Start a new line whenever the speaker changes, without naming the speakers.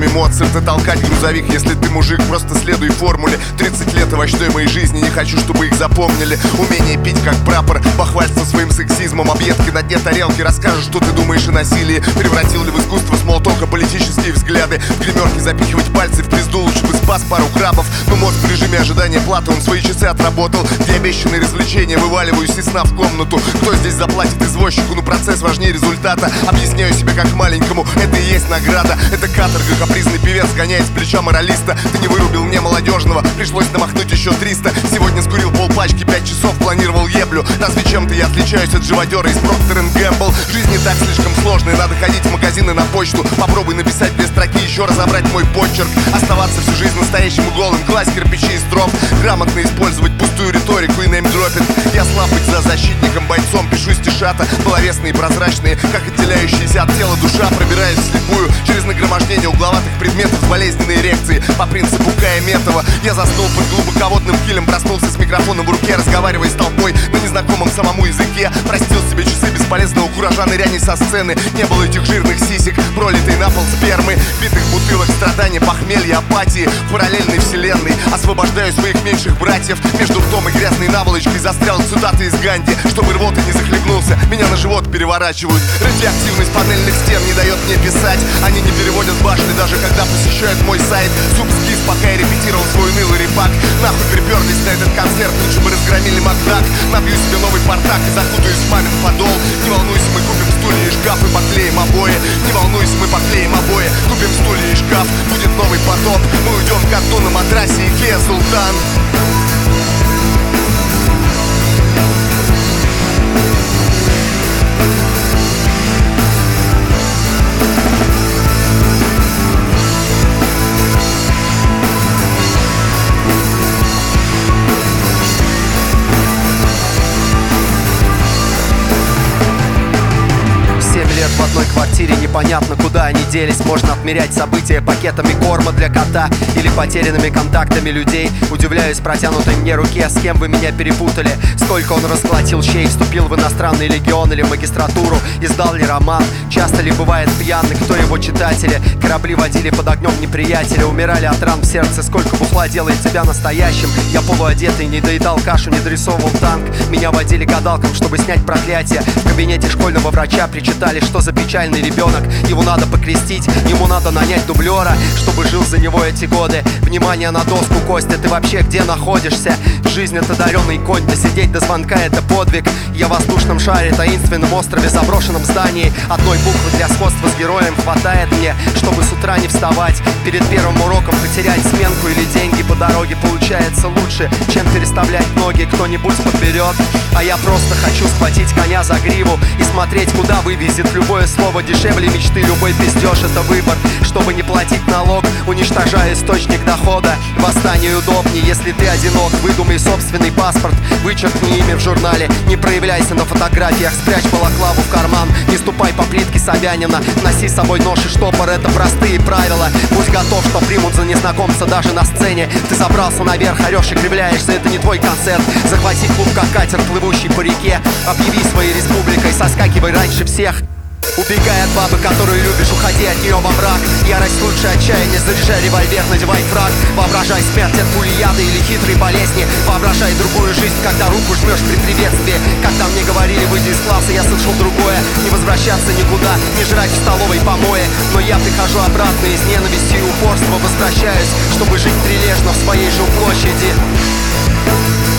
Моцарт и толкать грузовик, если ты мужик, просто следуй формуле. 30 лет овощной моей жизни, не хочу, чтобы их запомнили. Умение пить как прапор, похвастаться своим сексизмом. Объедки на дне тарелки, расскажешь, что ты думаешь о насилии. Превратил ли в искусство смолтока политические взгляды? В гримерке запихивать пальцы в пизду, лучше бы спас пару крабов. Но мозг в режиме ожидания платы, он свои часы отработал. Где обещанные развлечения, вываливаюсь из сна в комнату. Кто здесь заплатит извозчику? Ну процесс важнее результата. Объясняю себе как маленькому, это и есть награда. Это каторга, капризный певец гоняет с плеча моралиста. Ты не вырубил мне молодежного, пришлось намахнуть еще 300. Сегодня скурил полпачки, 5 часов планировал еблю. Разве чем-то я отличаюсь от живодера из Procter & Gamble? Жизнь не так слишком сложная, надо ходить в магазины на почту. Попробуй написать 2 строки, еще разобрать мой почерк. Оставаться всю жизнь настоящим и голым, класть кирпичи из строф. Грамотно использовать пустую риторику и неймдропинг. Я слаб быть за защитником, бойцом, пишу стишата. Половесные, прозрачные, как отделяющиеся от тела душа. Пробираясь вслепую через нагромождение угловатых предметов с болезненной эрекцией. По принципу Кая Метова я заснул под глубоководным килем, проснулся с микрофоном в руке, разговаривая с толпой на незнакомом самому языке. Простил себе часы бесполезного куража, ныряний со сцены. Не было этих жирных сисек, пролитой на пол спермы, битых бутылок, страданий, похмелья, апатии. В параллельной вселенной освобождаю своих меньших братьев. Между ртом и грязной наволочкой застрял цитаты из Ганди. Чтобы рвота не захлебнулся, меня на живот переворачивают. Радиоактивность панельных стен не дает мне писать. Они не переводят башни, даже когда посещают мой сайт. Суп скис, пока я репетировал свой унылый репак. Нахуй приперлись на этот концерт, лучше бы разгромили Макдак. Набью себе новый портак и закутаюсь в мамин подол. Не волнуйся, мы купим стулья и шкаф и поклеим обои. Не волнуйся, мы поклеим обои, купим стулья и шкаф. Будет новый потоп, мы уйдем ко дну на матрасе Икеа Султан.
В одной квартире непонятно, куда они делись. Можно отмерять события пакетами корма для кота или потерянными контактами людей. Удивляюсь протянутой мне руке, с кем вы меня перепутали. Сколько он расколотил щей, вступил в иностранный легион или в магистратуру. Издал ли роман, часто ли бывает пьяный, кто его читатели. Корабли водили под огнем неприятеля, умирали от ран в сердце. Сколько бухла делает тебя настоящим. Я полуодетый, не доедал кашу, не дорисовывал танк. Меня водили гадалкам, чтобы снять проклятие. В кабинете школьного врача причитали, что за печальный ребенок, его надо покрестить, ему надо нанять дублера, чтобы жил за него эти годы. Внимание на доску, Костя, ты вообще где находишься? Жизнь — это дареный конь, досидеть до звонка — это подвиг. Я в воздушном шаре, таинственном острове, заброшенном здании. Одной буквы для сходства с героем хватает мне, чтобы с утра не вставать. Перед первым уроком потерять сменку или деньги по дороге получается лучше, чем переставлять ноги, кто-нибудь подберет. А я просто хочу схватить коня за гриву и смотреть, куда вывезет любое слово. Дешевле мечты, любой пиздеж — это выбор. Чтобы не платить налог, уничтожая источник дохода. Восстание удобнее, если ты одинок. Выдумай собственный паспорт, вычеркни имя в журнале. Не проявляйся на фотографиях, спрячь балаклаву в карман. Не ступай по плитке Собянина, носи с собой нож и штопор. Это простые правила. Будь готов, что примут за незнакомца даже на сцене. Ты забрался наверх, орешь и кривляешься, это не твой концерт. Захвати клуб как катер, плывущий по реке. Объяви своей республикой, соскакивай раньше всех. Убегай от бабы, которую любишь, уходи от нее во мрак. Ярость лучше отчаяния, заряжай револьвер, надевай фраг. Воображай смерть от пули яда или хитрой болезни. Воображай другую жизнь, когда руку жмешь при приветствии. Когда мне говорили, выйди из класса, я слышал другое. Не возвращаться никуда, не жрать в столовой помои. Но я прихожу обратно и с ненавистью и упорством возвращаюсь, чтобы жить прилежно в своей жилплощади.